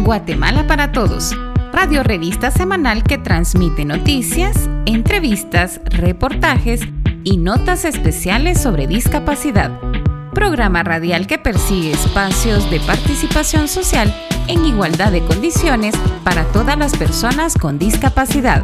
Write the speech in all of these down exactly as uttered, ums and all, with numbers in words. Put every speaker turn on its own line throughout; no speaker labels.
Guatemala para Todos, radio revista semanal que transmite noticias, entrevistas, reportajes y notas especiales sobre discapacidad. Programa radial que persigue espacios de participación social en igualdad de condiciones para todas las personas con discapacidad.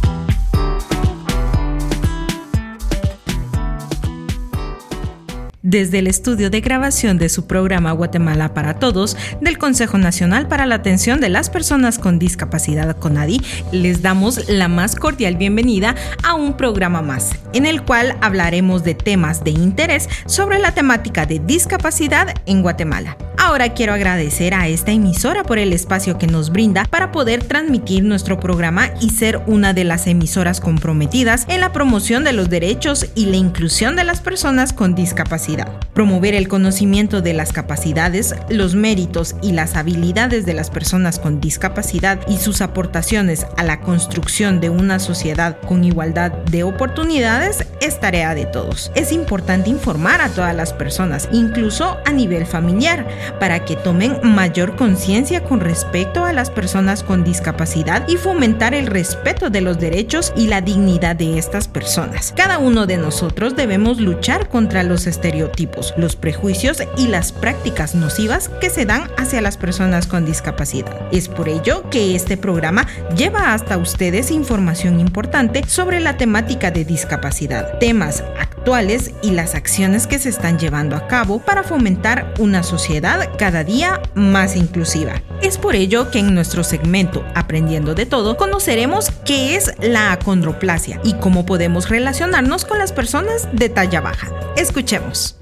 Desde el estudio de grabación de su programa Guatemala para Todos del Consejo Nacional para la Atención de las Personas con Discapacidad CONADI, les damos la más cordial bienvenida a un programa más, en el cual hablaremos de temas de interés sobre la temática de discapacidad en Guatemala. Ahora quiero agradecer a esta emisora por el espacio que nos brinda para poder transmitir nuestro programa y ser una de las emisoras comprometidas en la promoción de los derechos y la inclusión de las personas con discapacidad. Promover el conocimiento de las capacidades, los méritos y las habilidades de las personas con discapacidad y sus aportaciones a la construcción de una sociedad con igualdad de oportunidades es tarea de todos. Es importante informar a todas las personas, incluso a nivel familiar, para que tomen mayor conciencia con respecto a las personas con discapacidad y fomentar el respeto de los derechos y la dignidad de estas personas. Cada uno de nosotros debemos luchar contra los estereotipos, los prejuicios y las prácticas nocivas que se dan hacia las personas con discapacidad. Es por ello que este programa lleva hasta ustedes información importante sobre la temática de discapacidad, temas actuales y las acciones que se están llevando a cabo para fomentar una sociedad cada día más inclusiva. Es por ello que en nuestro segmento Aprendiendo de Todo conoceremos qué es la acondroplasia y cómo podemos relacionarnos con las personas de talla baja. Escuchemos.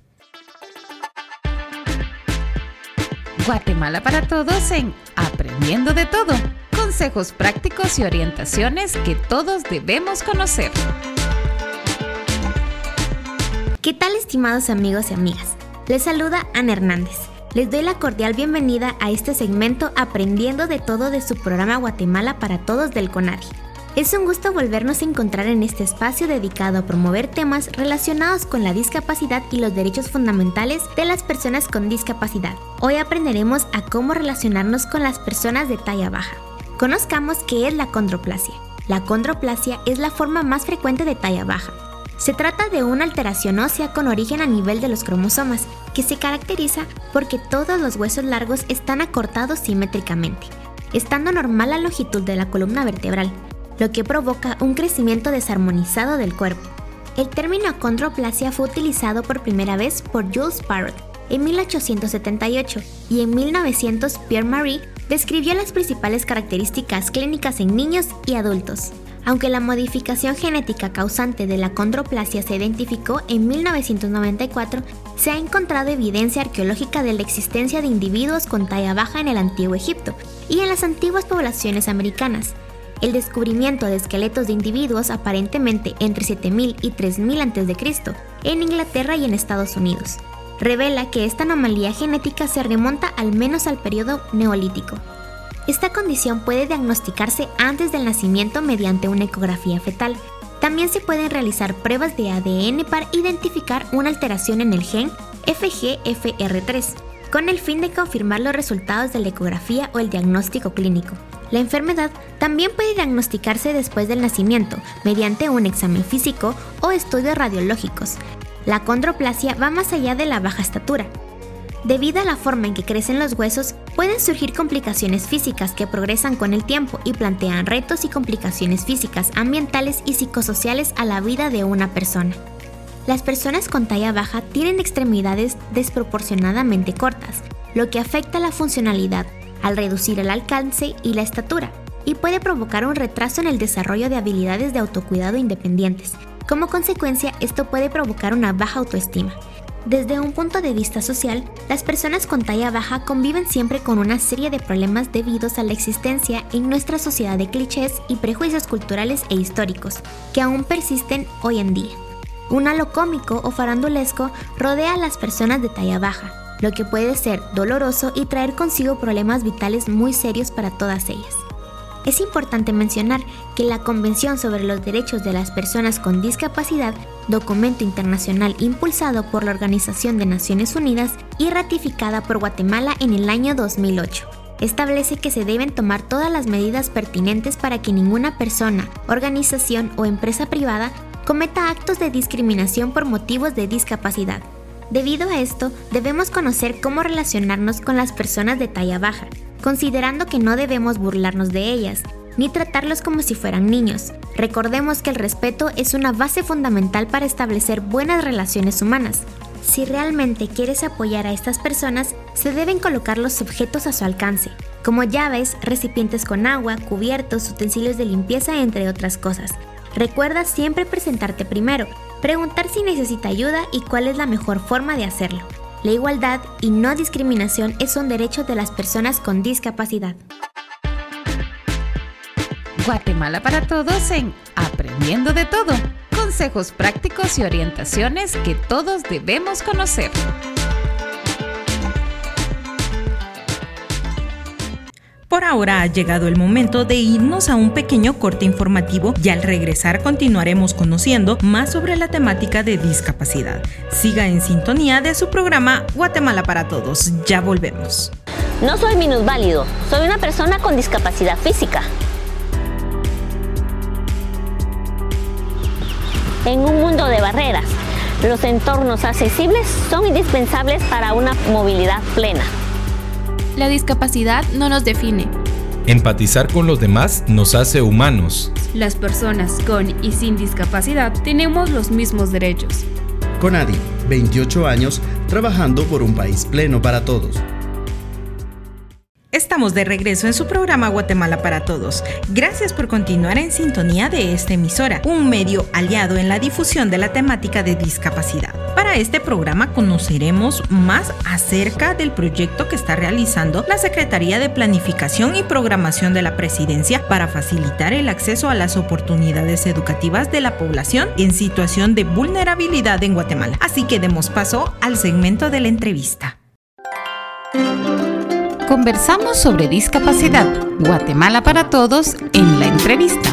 Guatemala para Todos en Aprendiendo de Todo. Consejos prácticos y orientaciones que todos debemos conocer.
¿Qué tal, estimados amigos y amigas? Les saluda Ana Hernández. Les doy la cordial bienvenida a este segmento Aprendiendo de Todo de su programa Guatemala para Todos del CONADI. Es un gusto volvernos a encontrar en este espacio dedicado a promover temas relacionados con la discapacidad y los derechos fundamentales de las personas con discapacidad. Hoy aprenderemos a cómo relacionarnos con las personas de talla baja. Conozcamos qué es la acondroplasia. La acondroplasia es la forma más frecuente de talla baja. Se trata de una alteración ósea con origen a nivel de los cromosomas, que se caracteriza porque todos los huesos largos están acortados simétricamente, estando normal la longitud de la columna vertebral, lo que provoca un crecimiento desarmonizado del cuerpo. El término acondroplasia fue utilizado por primera vez por Jules Parrot en mil ochocientos setenta y ocho y en mil novecientos Pierre Marie describió las principales características clínicas en niños y adultos. Aunque la modificación genética causante de la acondroplasia se identificó en mil novecientos noventa y cuatro, se ha encontrado evidencia arqueológica de la existencia de individuos con talla baja en el Antiguo Egipto y en las antiguas poblaciones americanas. El descubrimiento de esqueletos de individuos aparentemente entre siete mil y tres mil antes de Cristo en Inglaterra y en Estados Unidos revela que esta anomalía genética se remonta al menos al periodo neolítico. Esta condición puede diagnosticarse antes del nacimiento mediante una ecografía fetal. También se pueden realizar pruebas de A D N para identificar una alteración en el gen F G F R tres, con el fin de confirmar los resultados de la ecografía o el diagnóstico clínico. La enfermedad también puede diagnosticarse después del nacimiento, mediante un examen físico o estudios radiológicos. La acondroplasia va más allá de la baja estatura. Debido a la forma en que crecen los huesos, pueden surgir complicaciones físicas que progresan con el tiempo y plantean retos y complicaciones físicas, ambientales y psicosociales a la vida de una persona. Las personas con talla baja tienen extremidades desproporcionadamente cortas, lo que afecta la funcionalidad al reducir el alcance y la estatura, y puede provocar un retraso en el desarrollo de habilidades de autocuidado independientes. Como consecuencia, esto puede provocar una baja autoestima. Desde un punto de vista social, las personas con talla baja conviven siempre con una serie de problemas debidos a la existencia en nuestra sociedad de clichés y prejuicios culturales e históricos, que aún persisten hoy en día. Un halo cómico o farandulesco rodea a las personas de talla baja, lo que puede ser doloroso y traer consigo problemas vitales muy serios para todas ellas. Es importante mencionar que la Convención sobre los Derechos de las Personas con Discapacidad, documento internacional impulsado por la Organización de Naciones Unidas y ratificada por Guatemala en el año dos mil ocho, establece que se deben tomar todas las medidas pertinentes para que ninguna persona, organización o empresa privada cometa actos de discriminación por motivos de discapacidad. Debido a esto, debemos conocer cómo relacionarnos con las personas de talla baja, considerando que no debemos burlarnos de ellas, ni tratarlos como si fueran niños. Recordemos que el respeto es una base fundamental para establecer buenas relaciones humanas. Si realmente quieres apoyar a estas personas, se deben colocar los objetos a su alcance, como llaves, recipientes con agua, cubiertos, utensilios de limpieza, entre otras cosas. Recuerda siempre presentarte primero, preguntar si necesita ayuda y cuál es la mejor forma de hacerlo. La igualdad y no discriminación es un derecho de las personas con discapacidad.
Guatemala para todos en Aprendiendo de Todo. Consejos prácticos y orientaciones que todos debemos conocer.
Por ahora ha llegado el momento de irnos a un pequeño corte informativo y al regresar continuaremos conociendo más sobre la temática de discapacidad. Siga en sintonía de su programa Guatemala para Todos. Ya volvemos.
No soy minusválido, soy una persona con discapacidad física. En un mundo de barreras, los entornos accesibles son indispensables para una movilidad plena.
La discapacidad no nos define.
Empatizar con los demás nos hace humanos.
Las personas con y sin discapacidad tenemos los mismos derechos.
CONADI, veintiocho años, trabajando por un país pleno para todos.
Estamos de regreso en su programa Guatemala para Todos. Gracias por continuar en sintonía de esta emisora, un medio aliado en la difusión de la temática de discapacidad. Para este programa conoceremos más acerca del proyecto que está realizando la Secretaría de Planificación y Programación de la Presidencia para facilitar el acceso a las oportunidades educativas de la población en situación de vulnerabilidad en Guatemala. Así que demos paso al segmento de la entrevista.
Conversamos sobre discapacidad. Guatemala para todos en la entrevista.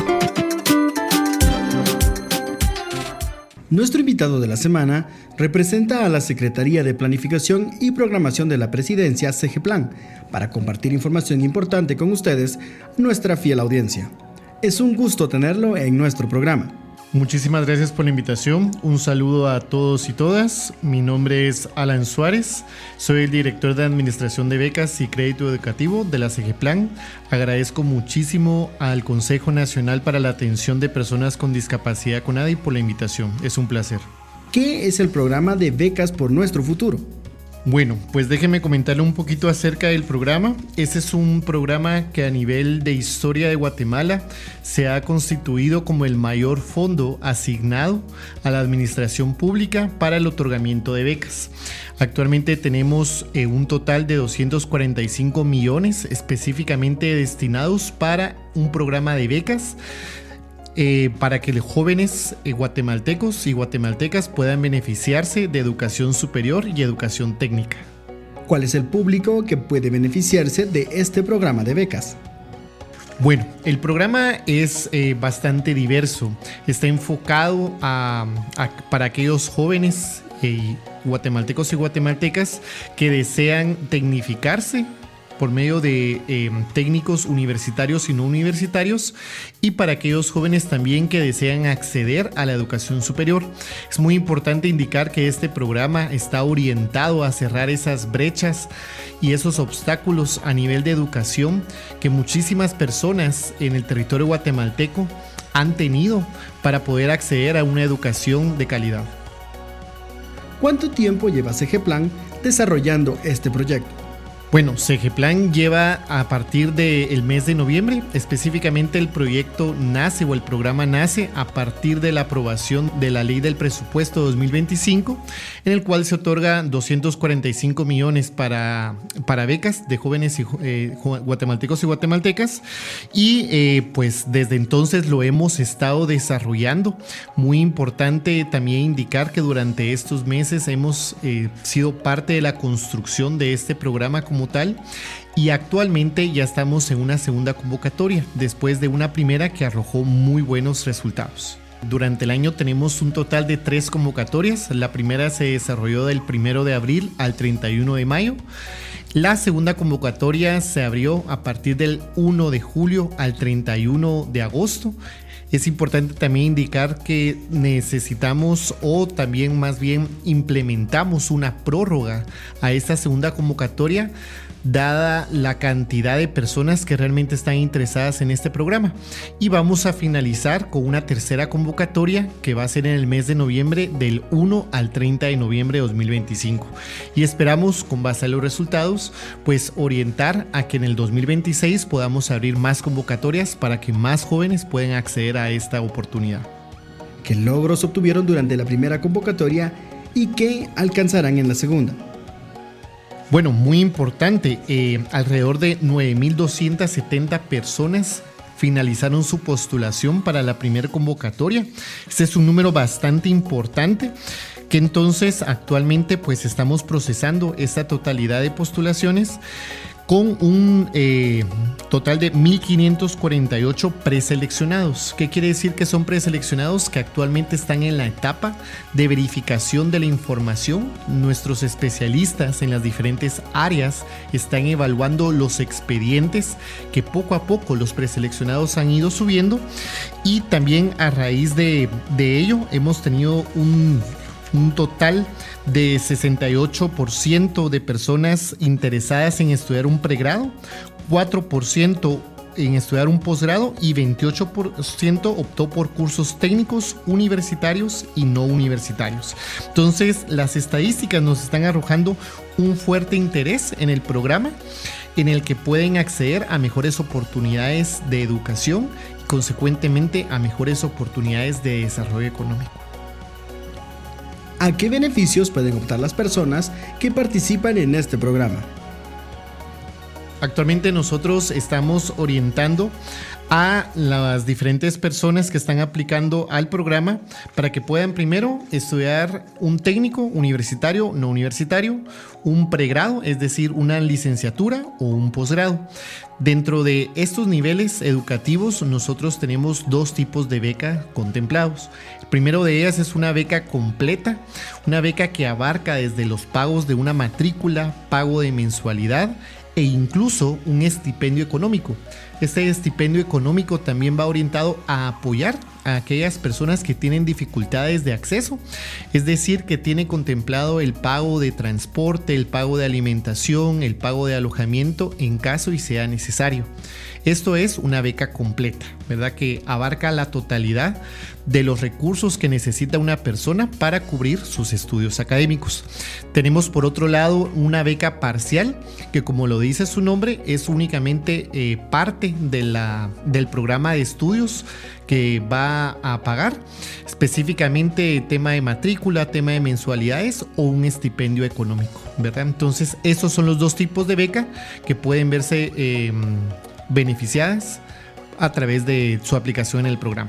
Nuestro invitado de la semana representa a la Secretaría de Planificación y Programación de la Presidencia, SEGEPLAN, para compartir información importante con ustedes, nuestra fiel audiencia. Es un gusto tenerlo en nuestro programa.
Muchísimas gracias por la invitación. Un saludo a todos y todas. Mi nombre es Alan Suárez. Soy el director de Administración de Becas y Crédito Educativo de la SEGEPLAN. Agradezco muchísimo al Consejo Nacional para la Atención de Personas con Discapacidad CONADI por la invitación. Es un placer.
¿Qué es el programa de Becas por Nuestro Futuro?
Bueno, pues déjeme comentarle un poquito acerca del programa. Este es un programa que a nivel de historia de Guatemala se ha constituido como el mayor fondo asignado a la administración pública para el otorgamiento de becas. Actualmente tenemos eh, un total de doscientos cuarenta y cinco millones específicamente destinados para un programa de becas Eh, para que los jóvenes eh, guatemaltecos y guatemaltecas puedan beneficiarse de educación superior y educación técnica.
¿Cuál es el público que puede beneficiarse de este programa de becas?
Bueno, el programa es eh, bastante diverso. Está enfocado a, a, para aquellos jóvenes eh, guatemaltecos y guatemaltecas que desean tecnificarse por medio de eh, técnicos universitarios y no universitarios, y para aquellos jóvenes también que desean acceder a la educación superior. Es muy importante indicar que este programa está orientado a cerrar esas brechas y esos obstáculos a nivel de educación que muchísimas personas en el territorio guatemalteco han tenido para poder acceder a una educación de calidad.
¿Cuánto tiempo lleva SEGEPLAN desarrollando este proyecto?
Bueno, SEGEPLAN lleva a partir del mes de noviembre, específicamente el proyecto nace o el programa nace a partir de la aprobación de la Ley del Presupuesto dos mil veinticinco, en el cual se otorga doscientos cuarenta y cinco millones para, para becas de jóvenes y, eh, guatemaltecos y guatemaltecas, y eh, pues desde entonces lo hemos estado desarrollando. Muy importante también indicar que durante estos meses hemos eh, sido parte de la construcción de este programa como tal, y actualmente ya estamos en una segunda convocatoria después de una primera que arrojó muy buenos resultados. Durante el año tenemos un total de tres convocatorias. La primera se desarrolló del primero de abril al treinta y uno de mayo. La segunda convocatoria se abrió a partir del primero de julio al treinta y uno de agosto. Es importante también indicar que necesitamos o también más bien implementamos una prórroga a esta segunda convocatoria dada la cantidad de personas que realmente están interesadas en este programa. Y vamos a finalizar con una tercera convocatoria que va a ser en el mes de noviembre del primero al treinta de noviembre de dos mil veinticinco. Y esperamos, con base a los resultados, pues orientar a que en el dos mil veintiséis podamos abrir más convocatorias para que más jóvenes puedan acceder a esta oportunidad.
¿Qué logros obtuvieron durante la primera convocatoria y qué alcanzarán en la segunda?
Bueno, muy importante, eh, alrededor de nueve mil doscientas setenta personas finalizaron su postulación para la primera convocatoria. Este es un número bastante importante que entonces actualmente pues estamos procesando esta totalidad de postulaciones con un eh, total de mil quinientos cuarenta y ocho preseleccionados. ¿Qué quiere decir que son preseleccionados? Que actualmente están en la etapa de verificación de la información. Nuestros especialistas en las diferentes áreas están evaluando los expedientes que poco a poco los preseleccionados han ido subiendo, y también a raíz de, de ello hemos tenido un un total de sesenta y ocho por ciento de personas interesadas en estudiar un pregrado, cuatro por ciento en estudiar un posgrado y veintiocho por ciento optó por cursos técnicos, universitarios y no universitarios. Entonces, las estadísticas nos están arrojando un fuerte interés en el programa, en el que pueden acceder a mejores oportunidades de educación y consecuentemente a mejores oportunidades de desarrollo económico.
¿A qué beneficios pueden optar las personas que participan en este programa?
Actualmente nosotros estamos orientando a las diferentes personas que están aplicando al programa para que puedan primero estudiar un técnico universitario, no universitario, un pregrado, es decir, una licenciatura o un posgrado. Dentro de estos niveles educativos nosotros tenemos dos tipos de beca contemplados. El primero de ellas es una beca completa, una beca que abarca desde los pagos de una matrícula, pago de mensualidad e incluso un estipendio económico. Este estipendio económico también va orientado a apoyar a aquellas personas que tienen dificultades de acceso, es decir, que tiene contemplado el pago de transporte, el pago de alimentación, el pago de alojamiento en caso y sea necesario. Esto es una beca completa, ¿verdad? Que abarca la totalidad de los recursos que necesita una persona para cubrir sus estudios académicos. Tenemos por otro lado una beca parcial que, como lo dice su nombre, es únicamente eh, parte de la, del programa de estudios que va a pagar, específicamente tema de matrícula, tema de mensualidades o un estipendio económico, ¿verdad? Entonces esos son los dos tipos de beca que pueden verse eh, beneficiadas a través de su aplicación en el programa.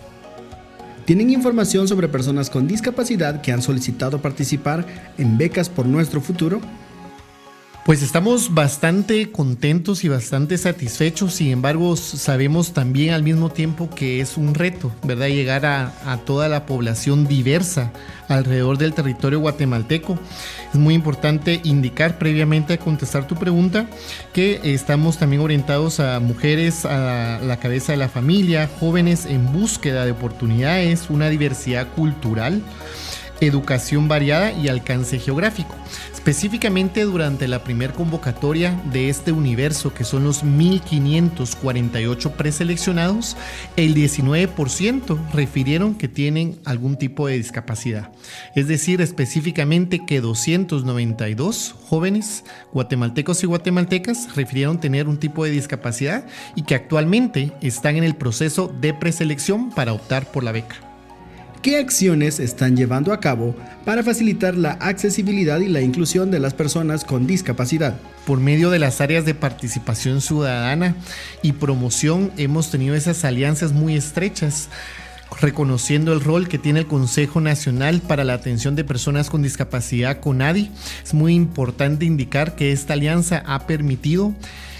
¿Tienen información sobre personas con discapacidad que han solicitado participar en Becas por Nuestro Futuro?
Pues estamos bastante contentos y bastante satisfechos, sin embargo sabemos también al mismo tiempo que es un reto, ¿verdad? Llegar a, a toda la población diversa alrededor del territorio guatemalteco. Es muy importante indicar previamente a contestar tu pregunta que estamos también orientados a mujeres a la cabeza de la familia, jóvenes en búsqueda de oportunidades, una diversidad cultural, educación variada y alcance geográfico. Específicamente durante la primera convocatoria de este universo, que son los mil quinientos cuarenta y ocho preseleccionados, el diecinueve por ciento refirieron que tienen algún tipo de discapacidad. Es decir, específicamente que doscientos noventa y dos jóvenes guatemaltecos y guatemaltecas refirieron tener un tipo de discapacidad y que actualmente están en el proceso de preselección para optar por la beca.
¿Qué acciones están llevando a cabo para facilitar la accesibilidad y la inclusión de las personas con discapacidad?
Por medio de las áreas de participación ciudadana y promoción hemos tenido esas alianzas muy estrechas, reconociendo el rol que tiene el Consejo Nacional para la Atención de Personas con Discapacidad, CONADI. Es muy importante indicar que esta alianza ha permitido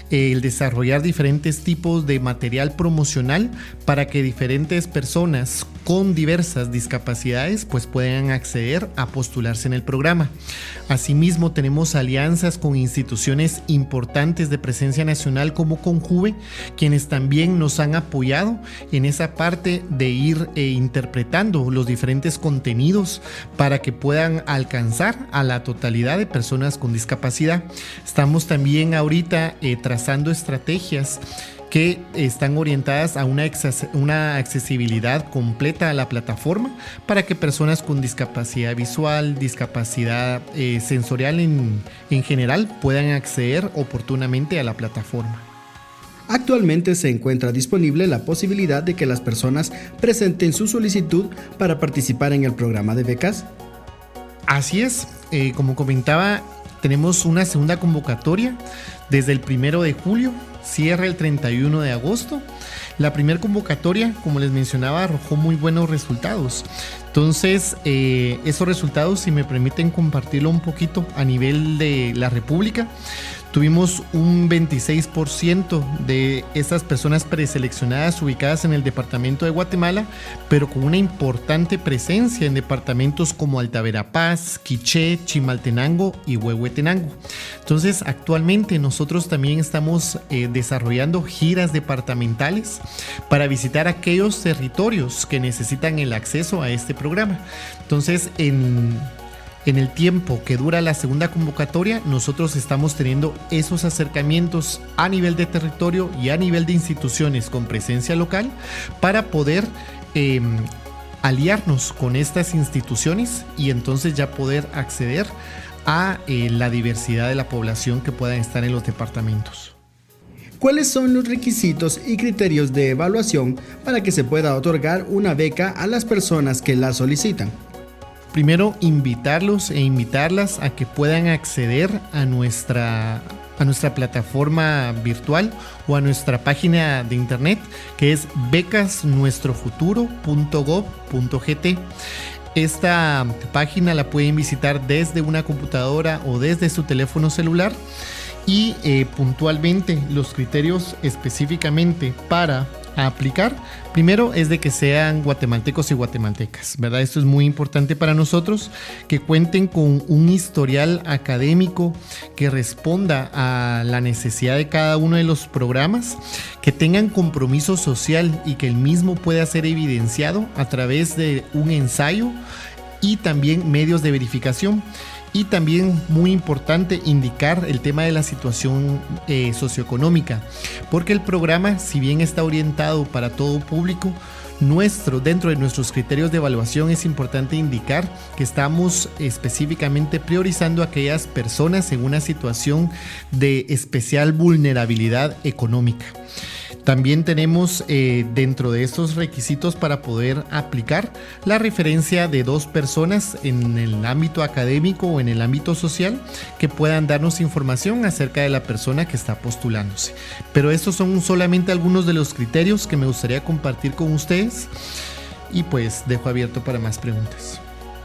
eh, el desarrollar diferentes tipos de material promocional para que diferentes personas con diversas discapacidades pues puedan acceder a postularse en el programa. Asimismo, tenemos alianzas con instituciones importantes de presencia nacional como Conjuve, quienes también nos han apoyado en esa parte de ir eh, interpretando los diferentes contenidos para que puedan alcanzar a la totalidad de personas con discapacidad. Estamos también ahorita eh, trazando estrategias que están orientadas a una, una accesibilidad completa a la plataforma para que personas con discapacidad visual, discapacidad eh, sensorial en, en general puedan acceder oportunamente a la plataforma.
Actualmente se encuentra disponible la posibilidad de que las personas presenten su solicitud para participar en el programa de becas.
Así es, eh, como comentaba, tenemos una segunda convocatoria desde el primero de julio, cierra el treinta y uno de agosto. La primera convocatoria, como les mencionaba, arrojó muy buenos resultados. Entonces, eh, esos resultados, si me permiten compartirlo un poquito a nivel de la República, tuvimos un veintiséis por ciento de estas personas preseleccionadas ubicadas en el departamento de Guatemala, pero con una importante presencia en departamentos como Alta Verapaz, Quiché, Chimaltenango y Huehuetenango. Entonces, actualmente nosotros también estamos eh, desarrollando giras departamentales para visitar aquellos territorios que necesitan el acceso a este programa. Entonces, en... En el tiempo que dura la segunda convocatoria, nosotros estamos teniendo esos acercamientos a nivel de territorio y a nivel de instituciones con presencia local para poder eh, aliarnos con estas instituciones y entonces ya poder acceder a eh, la diversidad de la población que pueda estar en los departamentos.
¿Cuáles son los requisitos y criterios de evaluación para que se pueda otorgar una beca a las personas que la solicitan?
Primero, invitarlos e invitarlas a que puedan acceder a nuestra, a nuestra plataforma virtual o a nuestra página de internet, que es becas nuestro futuro punto gob punto gt. Esta página la pueden visitar desde una computadora o desde su teléfono celular y eh, puntualmente los criterios específicamente para a aplicar, primero es de que sean guatemaltecos y guatemaltecas, ¿verdad? Esto es muy importante para nosotros, que cuenten con un historial académico que responda a la necesidad de cada uno de los programas, que tengan compromiso social y que el mismo pueda ser evidenciado a través de un ensayo y también medios de verificación. Y también muy importante indicar el tema de la situación eh, socioeconómica, porque el programa, si bien está orientado para todo público, nuestro, dentro de nuestros criterios de evaluación es importante indicar que estamos específicamente priorizando a aquellas personas en una situación de especial vulnerabilidad económica. También tenemos eh, dentro de estos requisitos para poder aplicar la referencia de dos personas en el ámbito académico o en el ámbito social que puedan darnos información acerca de la persona que está postulándose. Pero estos son solamente algunos de los criterios que me gustaría compartir con ustedes y pues dejo abierto para más preguntas.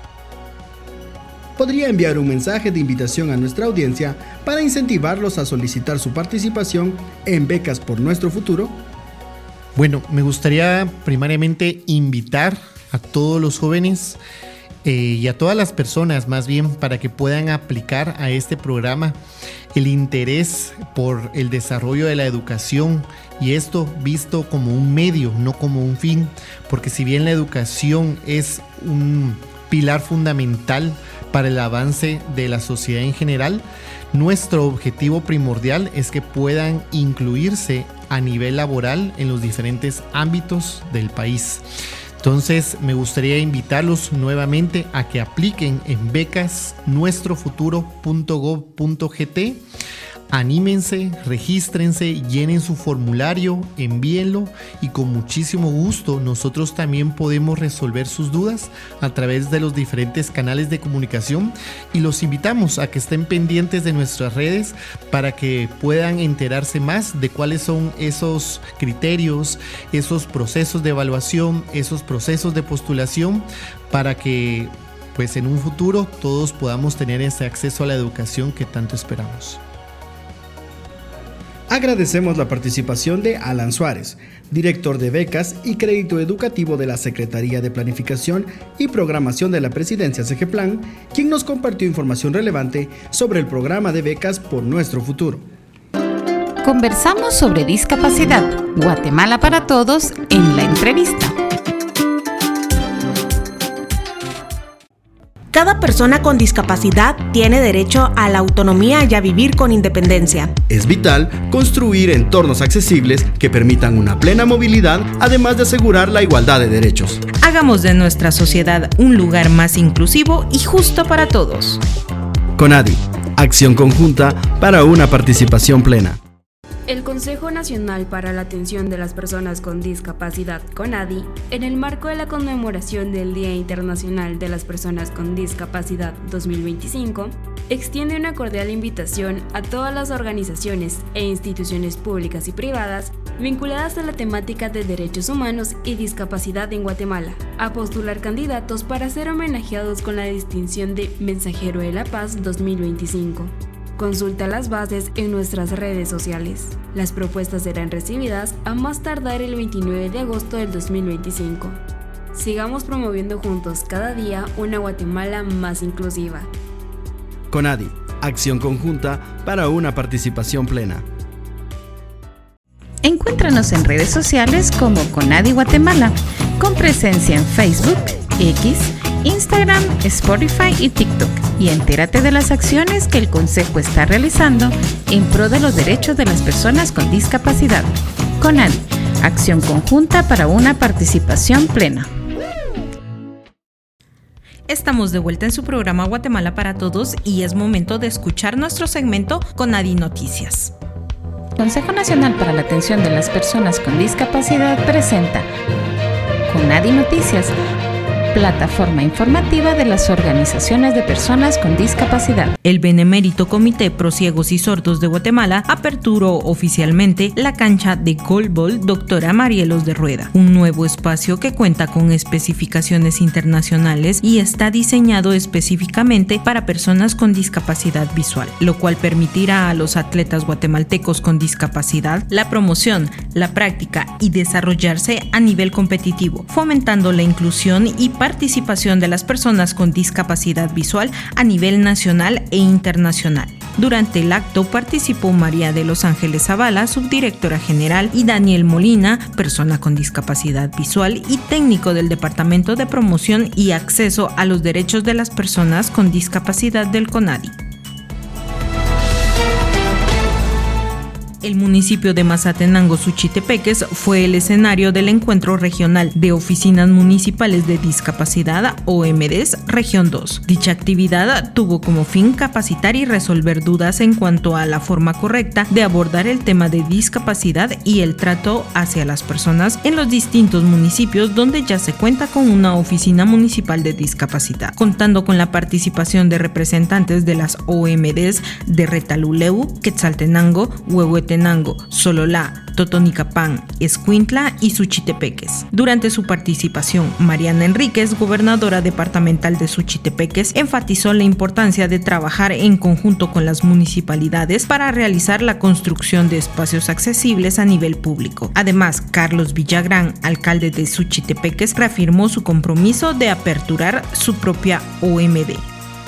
¿Podría enviar un mensaje de invitación a nuestra audiencia para incentivarlos a solicitar su participación en Becas por Nuestro Futuro?
Bueno, me gustaría primariamente invitar a todos los jóvenes eh, y a todas las personas más bien para que puedan aplicar a este programa el interés por el desarrollo de la educación y esto visto como un medio, no como un fin, porque si bien la educación es un pilar fundamental para el avance de la sociedad en general, nuestro objetivo primordial es que puedan incluirse a nivel laboral en los diferentes ámbitos del país. Entonces me gustaría invitarlos nuevamente a que apliquen en becas nuestro futuro punto gob punto gt. Anímense, regístrense, llenen su formulario, envíenlo y con muchísimo gusto nosotros también podemos resolver sus dudas a través de los diferentes canales de comunicación y los invitamos a que estén pendientes de nuestras redes para que puedan enterarse más de cuáles son esos criterios, esos procesos de evaluación, esos procesos de postulación para que pues en un futuro todos podamos tener ese acceso a la educación que tanto esperamos.
Agradecemos la participación de Alan Suárez, director de Becas y Crédito Educativo de la Secretaría de Planificación y Programación de la Presidencia SEGEPLAN, quien nos compartió información relevante sobre el programa de becas por nuestro futuro.
Conversamos sobre discapacidad, Guatemala para todos, en la entrevista.
Cada persona con discapacidad tiene derecho a la autonomía y a vivir con independencia.
Es vital construir entornos accesibles que permitan una plena movilidad, además de asegurar la igualdad de derechos.
Hagamos de nuestra sociedad un lugar más inclusivo y justo para todos.
CONADI, acción conjunta para una participación plena.
El Consejo Nacional para la Atención de las Personas con Discapacidad, CONADI, en el marco de la conmemoración del Día Internacional de las Personas con Discapacidad dos mil veinticinco, extiende una cordial invitación a todas las organizaciones e instituciones públicas y privadas vinculadas a la temática de derechos humanos y discapacidad en Guatemala, a postular candidatos para ser homenajeados con la distinción de Mensajero de la Paz dos mil veinticinco. Consulta las bases en nuestras redes sociales. Las propuestas serán recibidas a más tardar el veintinueve de agosto del dos mil veinticinco. Sigamos promoviendo juntos cada día una Guatemala más inclusiva.
CONADI, acción conjunta para una participación plena.
Encuéntranos en redes sociales como CONADI Guatemala, con presencia en Facebook, X, Instagram, Spotify y TikTok, y entérate de las acciones que el Consejo está realizando en pro de los derechos de las personas con discapacidad. CONADI, acción conjunta para una participación plena.
Estamos de vuelta en su programa Guatemala para Todos y es momento de escuchar nuestro segmento CONADI Noticias.
Consejo Nacional para la Atención de las Personas con Discapacidad presenta CONADI Noticias, plataforma informativa de las organizaciones de personas con discapacidad.
El Benemérito Comité Pro Ciegos y Sordos de Guatemala aperturó oficialmente la cancha de Goalball Doctora Marielos de Rueda, un nuevo espacio que cuenta con especificaciones internacionales y está diseñado específicamente para personas con discapacidad visual, lo cual permitirá a los atletas guatemaltecos con discapacidad la promoción, la práctica y desarrollarse a nivel competitivo, fomentando la inclusión y participación de las personas con discapacidad visual a nivel nacional e internacional. Durante el acto participó María de Los Ángeles Zavala, subdirectora general, y Daniel Molina, persona con discapacidad visual y técnico del Departamento de Promoción y Acceso a los Derechos de las Personas con Discapacidad del CONADI. El municipio de Mazatenango, Suchitepeques, fue el escenario del Encuentro Regional de Oficinas Municipales de Discapacidad, O M D S, Región dos. Dicha actividad tuvo como fin capacitar y resolver dudas en cuanto a la forma correcta de abordar el tema de discapacidad y el trato hacia las personas en los distintos municipios donde ya se cuenta con una oficina municipal de discapacidad, contando con la participación de representantes de las O M D S de Retaluleu, Quetzaltenango, Huehuetenango, Sololá, Totonicapán, Escuintla y Suchitepeques. Durante su participación, Mariana Enríquez, gobernadora departamental de Suchitepeques, enfatizó la importancia de trabajar en conjunto con las municipalidades para realizar la construcción de espacios accesibles a nivel público. Además, Carlos Villagrán, alcalde de Suchitepeques, reafirmó su compromiso de aperturar su propia O M D.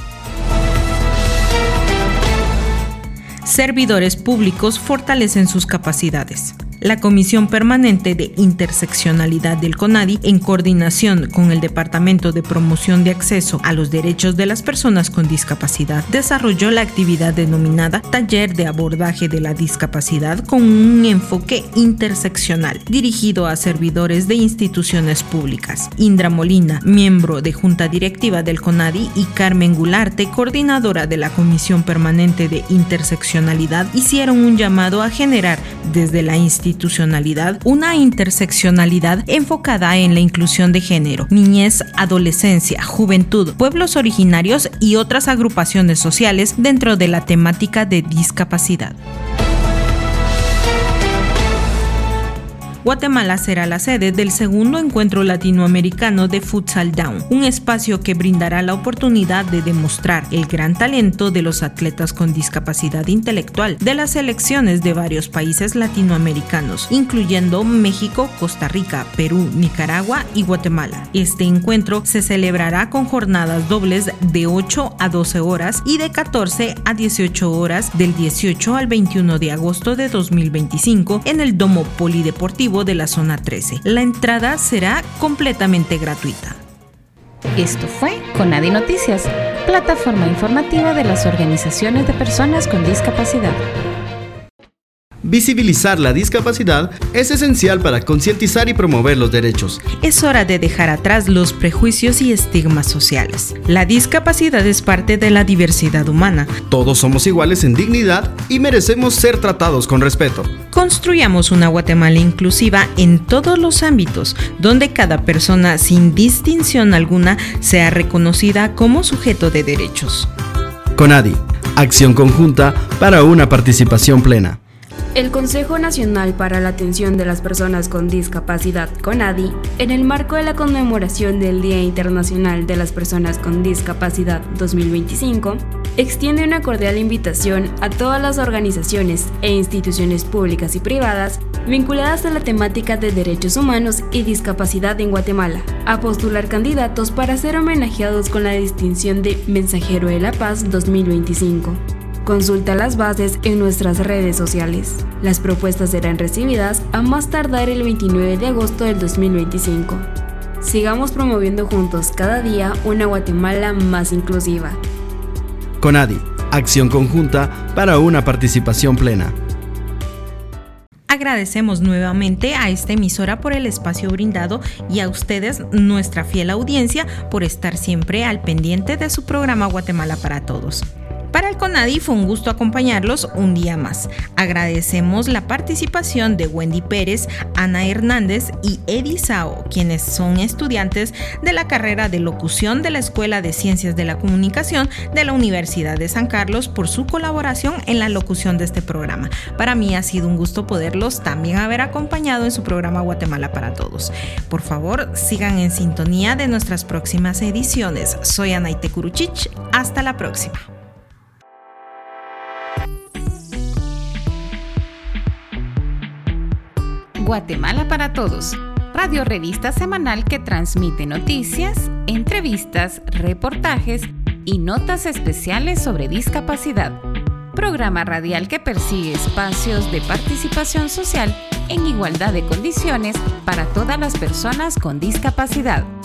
Servidores públicos fortalecen sus capacidades. La Comisión Permanente de Interseccionalidad del CONADI, en coordinación con el Departamento de Promoción de Acceso a los Derechos de las Personas con Discapacidad, desarrolló la actividad denominada Taller de Abordaje de la Discapacidad con un enfoque interseccional, dirigido a servidores de instituciones públicas. Indra Molina, miembro de Junta Directiva del CONADI, y Carmen Gularte, coordinadora de la Comisión Permanente de Interseccionalidad, hicieron un llamado a generar desde la institución institucionalidad, una interseccionalidad enfocada en la inclusión de género, niñez, adolescencia, juventud, pueblos originarios y otras agrupaciones sociales dentro de la temática de discapacidad. Guatemala será la sede del segundo encuentro latinoamericano de Futsal Down, un espacio que brindará la oportunidad de demostrar el gran talento de los atletas con discapacidad intelectual de las selecciones de varios países latinoamericanos, incluyendo México, Costa Rica, Perú, Nicaragua y Guatemala. Este encuentro se celebrará con jornadas dobles de ocho a doce horas y de catorce a dieciocho horas del dieciocho al veintiuno de agosto de dos mil veinticinco en el Domo Polideportivo de la Zona trece. La entrada será completamente gratuita.
Esto fue Conadi Noticias, plataforma informativa de las organizaciones de personas con discapacidad.
Visibilizar la discapacidad es esencial para concientizar y promover los derechos.
Es hora de dejar atrás los prejuicios y estigmas sociales. La discapacidad es parte de la diversidad humana.
Todos somos iguales en dignidad y merecemos ser tratados con respeto.
Construyamos una Guatemala inclusiva en todos los ámbitos, donde cada persona, sin distinción alguna, sea reconocida como sujeto de derechos.
CONADI, acción conjunta para una participación plena.
El Consejo Nacional para la Atención de las Personas con Discapacidad, CONADI, en el marco de la conmemoración del Día Internacional de las Personas con Discapacidad dos mil veinticinco, extiende una cordial invitación a todas las organizaciones e instituciones públicas y privadas vinculadas a la temática de derechos humanos y discapacidad en Guatemala, a postular candidatos para ser homenajeados con la distinción de Mensajero de la Paz dos mil veinticinco. Consulta las bases en nuestras redes sociales. Las propuestas serán recibidas a más tardar el veintinueve de agosto del dos mil veinticinco. Sigamos promoviendo juntos cada día una Guatemala más inclusiva.
CONADI, acción conjunta para una participación plena.
Agradecemos nuevamente a esta emisora por el espacio brindado y a ustedes, nuestra fiel audiencia, por estar siempre al pendiente de su programa Guatemala para Todos. Para el CONADI fue un gusto acompañarlos un día más. Agradecemos la participación de Wendy Pérez, Ana Hernández y Eddie Sao, quienes son estudiantes de la carrera de locución de la Escuela de Ciencias de la Comunicación de la Universidad de San Carlos, por su colaboración en la locución de este programa. Para mí ha sido un gusto poderlos también haber acompañado en su programa Guatemala para Todos. Por favor, sigan en sintonía de nuestras próximas ediciones. Soy Anaite Kuruchich. Hasta la próxima.
Guatemala para Todos, radio revista semanal que transmite noticias, entrevistas, reportajes y notas especiales sobre discapacidad. Programa radial que persigue espacios de participación social en igualdad de condiciones para todas las personas con discapacidad.